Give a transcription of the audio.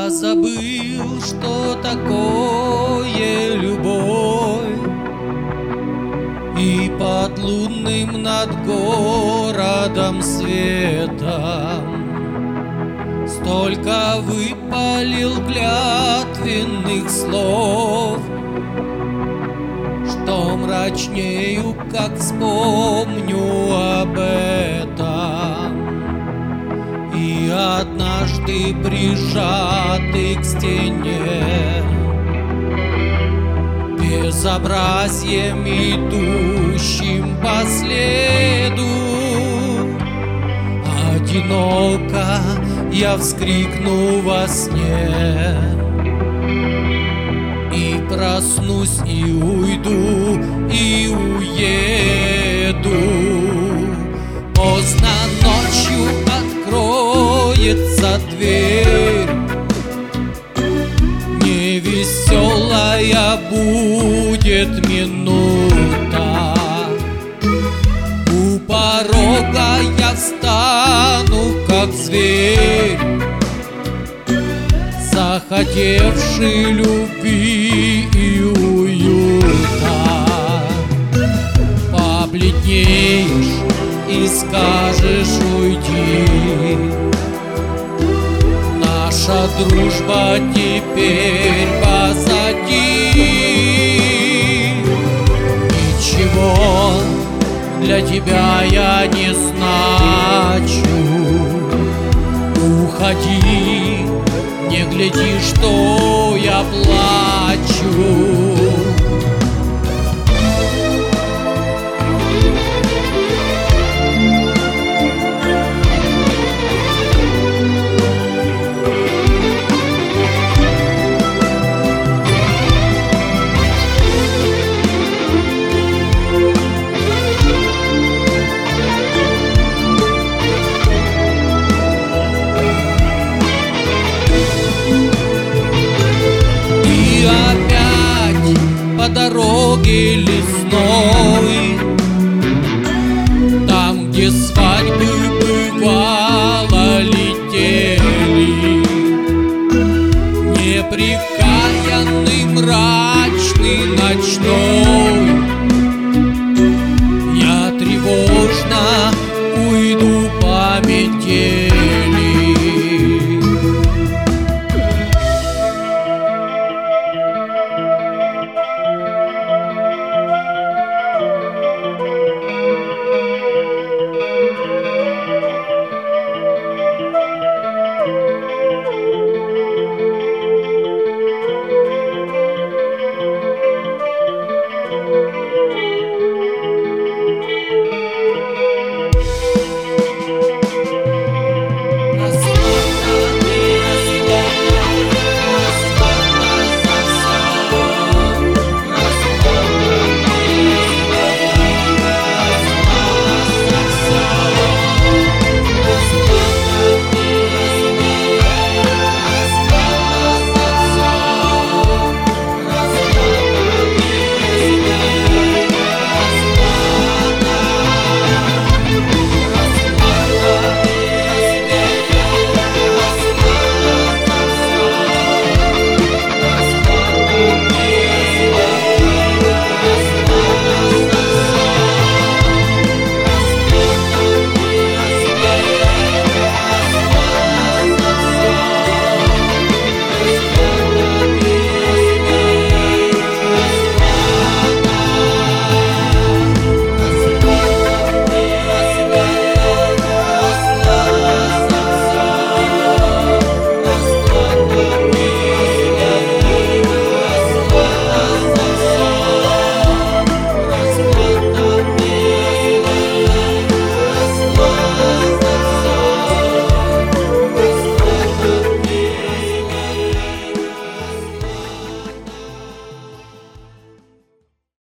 Я забыл, что такое любовь, и под лунным над городом светом столько выпалил клятвенных слов, что мрачнею, как вспомню об этом. И однажды прижатый к стене, безобразием идущим по следу, одиноко я вскрикну во сне, и проснусь, и уйду, и уеду. Поздно ночью откроется дверь, невеселая будет минута. У порога я встану, как зверь, захотевший любви и уюта. Побледнеешь и скажешь уйди, наша дружба теперь позади. Ничего для тебя я не значу. Уходи, не гляди, что я плачу. По дороге лесной, там, где свадьбы бывало летели, не приходят